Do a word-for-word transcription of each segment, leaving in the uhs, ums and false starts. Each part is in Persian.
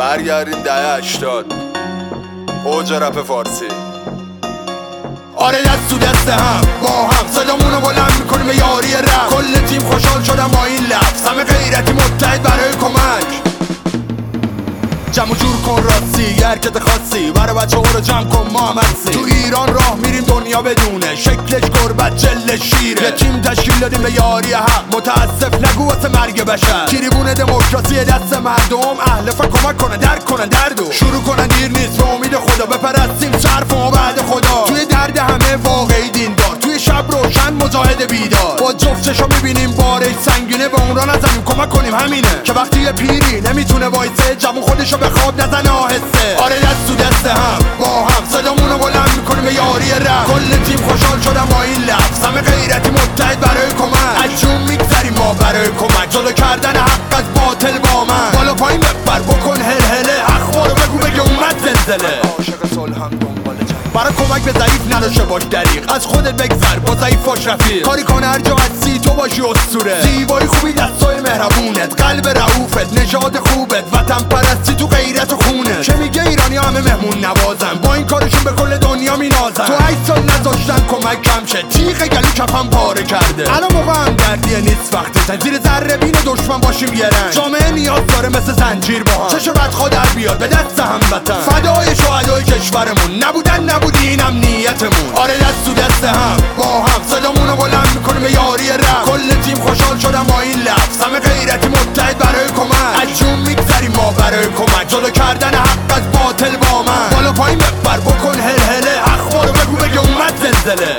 برگردیم دهه هشتاد، اوج رپ فارسی. آره دست تو دست هم با هم صدامونو بلند میکنیم به یاری رپ. کل تیم خوشحال شدم با این لفظ، همه غیرتی متحد برای کمک. جمع جور کن راستی حرکت خاصی برای بچه ها رو جمع کن ما هم هستی. تو ایران راه میریم دنیا بدونه شکلش گربت جلش شیره. یه تیم تشکیل دادیم به یاری حق، متاسف نگو واسه مرگ بشر. تریبون دموکراسی دست مردم، اهل فن کمک کنه درک کنن دردو. شروع کنن دیر نیست به امید خدا، بپرستیم صرف و بعد خدا. توی درد همه واقعی دیندار، توی شب روشن مجاهد بیدار. با جفت چشا میبینیم بارش سنگینه، به اون را نزنیم کمک کنیم همینه. که وقتی یه پیری نمیتونه وایسه، جوون خودشو به خواب نزنه آهسته. آره دست تو دست هم با هم صدامونو بلند میکنیم به یاری رپ. کل تیم خوشحال شدم با این لفظ، همه غیرتی متحد برای کمک. از جون میگذریم ما برای کمک، جلو کردن حق از باطل با من. بالا پایین بپر بکن هلهله، اخبارو بگو بگه اومد زلزله. عاشق صلحم دنبال جنگ، برای کمک به ضعیف نداشته باش دریغ. از خودت بگذر با ضعیف باش رفیق. کاری کن هر جا هستی تو باشی اسطوره. زیبایی خوبی دستای مهربونت، قلب رئوفت، نژاد خوبت، وطن پرستی تو غیرت و خونه. چه میگه ایرانی همه مهمون نوازن، با این کارشون به کل دنیا مینازن. تو هشت سال نذاشتن کمک کم شه، تیغ گلو کفم پاره کرده. الان موقع هم دردیه نیست وقتت، زیر ذره بین دشمن باشیم یه رنگ. جامعه نیاز داره مثل زنجیر با هم، چش بدخواه در بیاد به دست هموطن. فدای شهدای کشورمون، نبودن نبودی این امنیتمون. آره دست تو دست هم با هم صدامونو بلند میکنیم به یاری رپ. کل تیم خوشحال شدم با این لفظ، همه غیرتی متحد برای کمک. از جون میگذریم ما برای کمک، جلو کردن حق از باطل با من. بالا پایین بپر بکن هلهله، اخبارو بگو بگه اومد زلزله.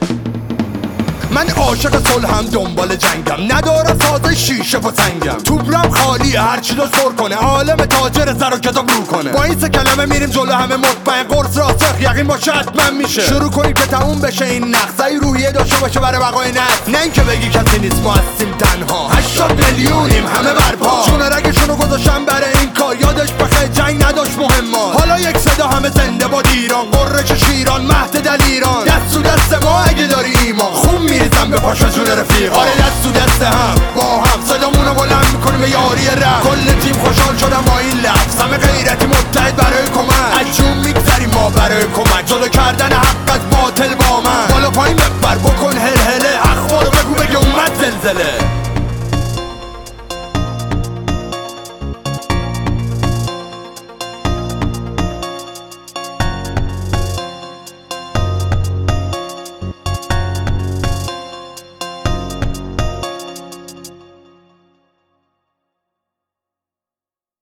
من عاشق صلحم دنبال جنگم، نداره سازه شیشه و سنگم. توبرم خالیه هرچی رو سر کنه، عالم تاجر سر و کتاب رو کنه. با این سه کلمه میریم جلو همه مطمئن، قرص راسخ یقین باشه حتما میشه. شروع کنیم که تموم بشه این نقص، ای روحیه داشته باشه برای بقای نسل. نه اینکه بگی کسی نیست ما هستیم تنها، هشتاد میلیونیم همه برپا. چون رگشونو گذاشتم برای این کار، یادش بخیر جنگ نداشت مهمات. حالا یک صدا همه زنده باد ایران، قررش شیران مهد دلیران. دست تو دست ما اگه داری ایمان، خون میریزم به پاش جون رفیق. آره دست تو دست هم با هم صدامونو بلند میکنیم به یاری رپ. کل تیم خوشحال شدم با این لفظ، همه غیرتی متحد برای کمک. از جون میگذریم ما برای کمک، جلو کردن حق از